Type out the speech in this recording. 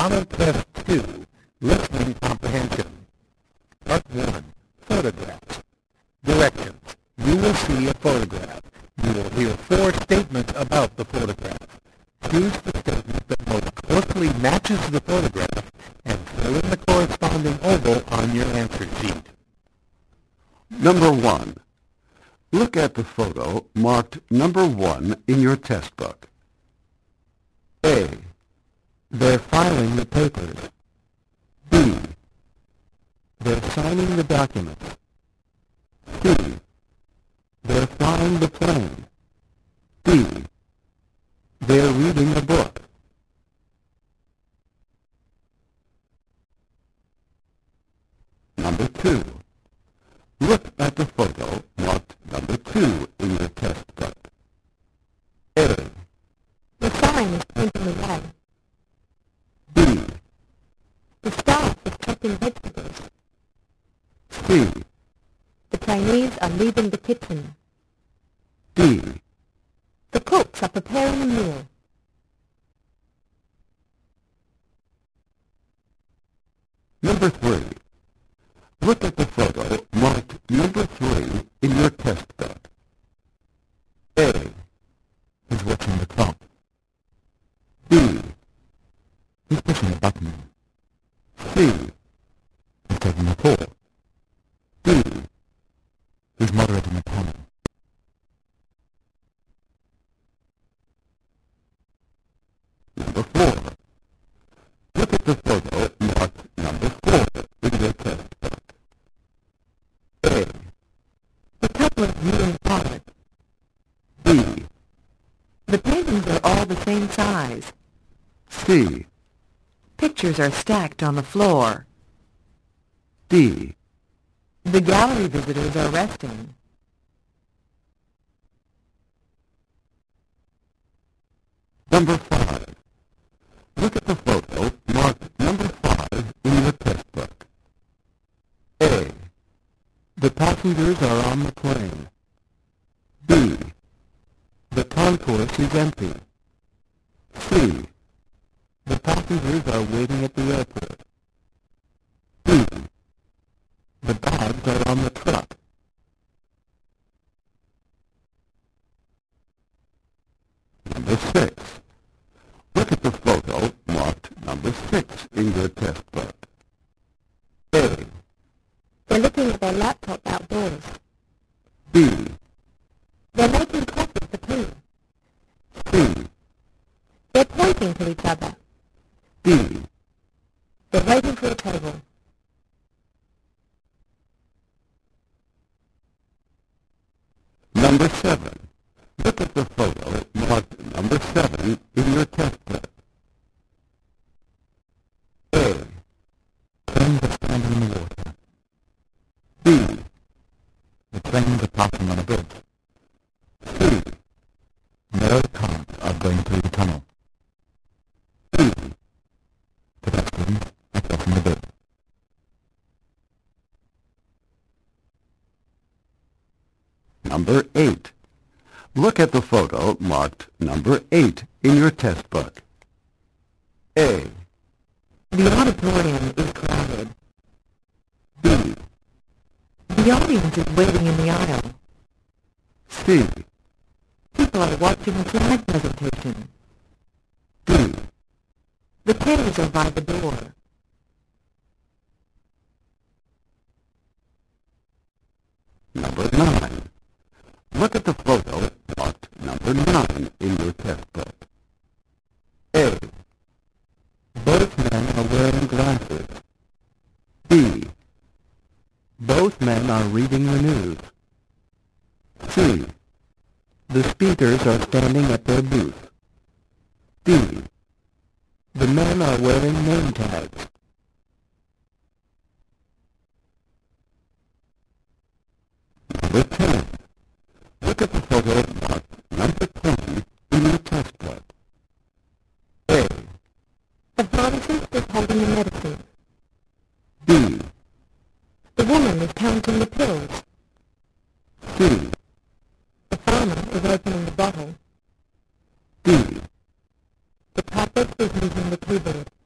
Model Test 2, Listening Comprehension. Part 1, Photographs. Directions. You will see a photograph. You will hear 4 statements about the photograph. Choose the statement that most closely matches the photograph and fill in the corresponding oval on your answer sheet. Number 1. Look at the photo marked number 1 in your test book. A. They're filing the papers. B. They're signing the documents. C. They're flying the plane. D. They're reading a book. Number 2. Look at the photo marked number 2 in your test book. A. The sign is pointing away. B. The staff is chopping vegetables. C. The trainees are leaving the kitchen. D. The cooks are preparing a meal. Number 3. Look at the photo marked number 3 in your test book. A. He's watching the clock. B. He's pushing a button. C. He's taking a call. D. He's moderating a panel. Number 4. Look at the photo marked number 4 in your test book. A. The couple is viewing product. B. The paintings are all the same size. C. Pictures are stacked on the floor. D. The gallery visitors are resting. Number 5. Look at the photo marked number 5 in your test book. A. The passengers are on the plane. B. The concourse is empty. C. The passengers are waiting at the airport. D. The bags are on the truck. Number 6. Look at the photo marked number 6 in your test book. A. They're looking at their laptop outdoors. B. They're making coffee for tea. C. They're pointing to each other. D. They're waiting for a table. Number 7. Look at the photo marked number 7 in your test book. A. Trains are standing in the water. B. The trains are passing on a bridge. C. No cars are going through the tunnel. D. Pedestrians are crossing the bridge. Number 8. Look at the photo marked number 8 in your test book. A. The auditorium is crowded. B. The audience is waiting in the aisle. C. People are watching a slide presentation. D. The tables are by the door. Number 9. Look at the photo marked number 9 in your test book. A. Both men are wearing glasses. B. Both men are reading the news. C. The speakers are standing at their booth. D. The men are wearing name tags. Number 10. Look at the photo marked number 20 in your test book. A. The pharmacist is holding the medicine. B. The woman is counting the pills. C. The farmer is opening the bottle. D. The typist is using the keyboard.